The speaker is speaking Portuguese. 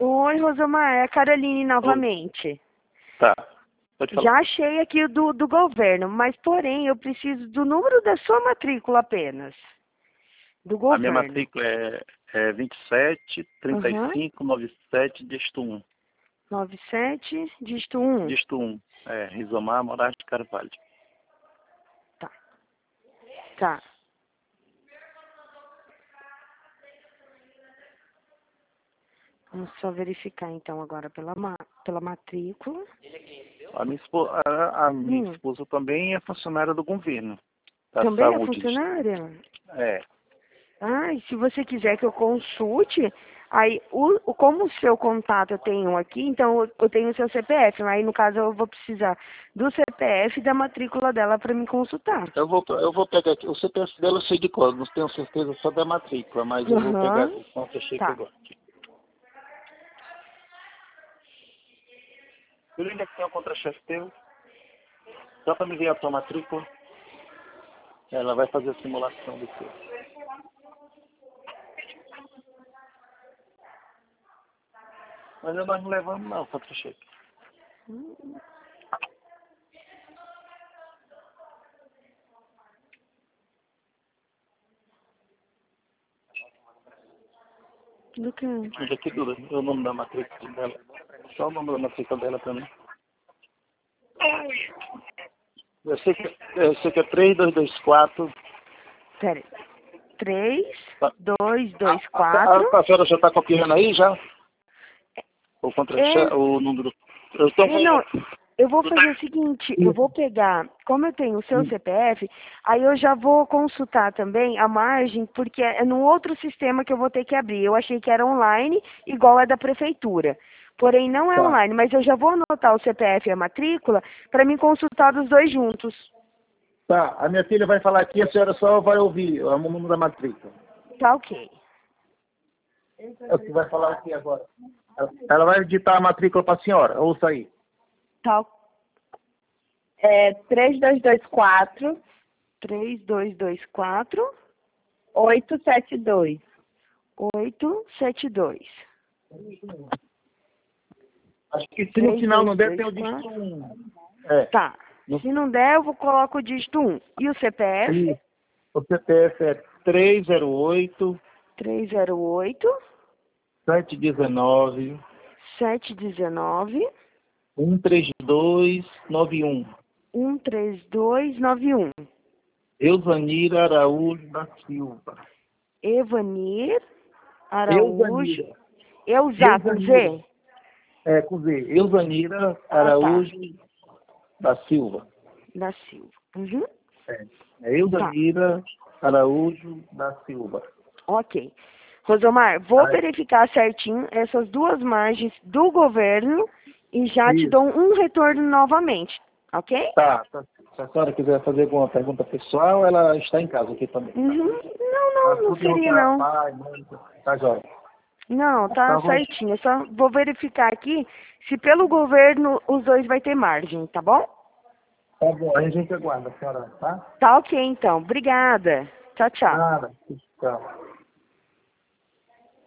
Oi, Rosamar, é a Caroline Oi. novamente. Tá. Pode falar. Já achei aqui o do governo, mas porém eu preciso do número da sua matrícula apenas. Do A minha governo. matrícula é 27 Aham. 35 97 dígito 1. 97, dígito 1. Dígito 1. Rizomar Moraes de Carvalho. Tá. Tá. Vamos só verificar então agora pela matrícula. A minha esposa também é funcionária do governo. Da Também é saúde. funcionária? É. Ah, e se você quiser que eu consulte, aí como o seu contato eu tenho aqui, então eu tenho o seu CPF, aí no caso eu vou precisar do CPF e da matrícula dela para me consultar. Eu vou pegar aqui. O CPF dela eu sei de cor, não tenho certeza só da matrícula, mas eu vou pegar Aham. aqui. Contra cheque Tá. agora. Eu ainda que tem um contra-chefe teu, só para me ver a tua matrícula. Ela vai fazer a simulação do seu. Mas nós não levamos não, contra-cheque. Do que? Mas aqui dura, o nome da matrícula dela. Só o nome da matrícula dela para mim. Eu sei que é 3224. Pera aí. 3, Tá. 2, 2, 4. A senhora já está copiando aí já? O contra-cheque, o número. Eu estou Não, vendo. eu vou fazer o seguinte, eu vou pegar, como eu tenho o seu CPF, aí eu já vou consultar também a margem, porque é num outro sistema que eu vou ter que abrir. Eu achei que era online, igual a da prefeitura. Porém, não é Tá. online, mas eu já vou anotar o CPF e a matrícula para me consultar os dois juntos. Tá, a minha filha vai falar aqui, a senhora só vai ouvir o número da matrícula. Tá ok. É o que vai falar aqui agora. Ela vai digitar a matrícula para a senhora, ouça aí. Tá. 3224 3224 872. 872. Acho que se no final não der, tem o dígito 1. Tá. Se não der, eu coloco o dígito 1. E o CPF? O CPF é 308 308 719 719 13291. 13291. Eusanira Araújo da Silva. Evanir Araújo. Eusanira. Eusá, com Z? É, com Z. Eusanira Araújo da Silva. Da Silva. Uhum. É Eusanira Araújo da Silva. Ok. Rosomar, vou verificar certinho essas duas margens do governo e já te dou um retorno novamente, ok? Tá. Se a senhora quiser fazer alguma pergunta pessoal, ela está em casa aqui também. Uhum. Não seria não. Tá, jóia. Não, tá certinho. Eu só vou verificar aqui se pelo governo os dois vai ter margem, tá bom? Tá bom, aí a gente aguarda, senhora, tá? Tá ok, então. Obrigada. Tchau, tchau. Nada. Tchau.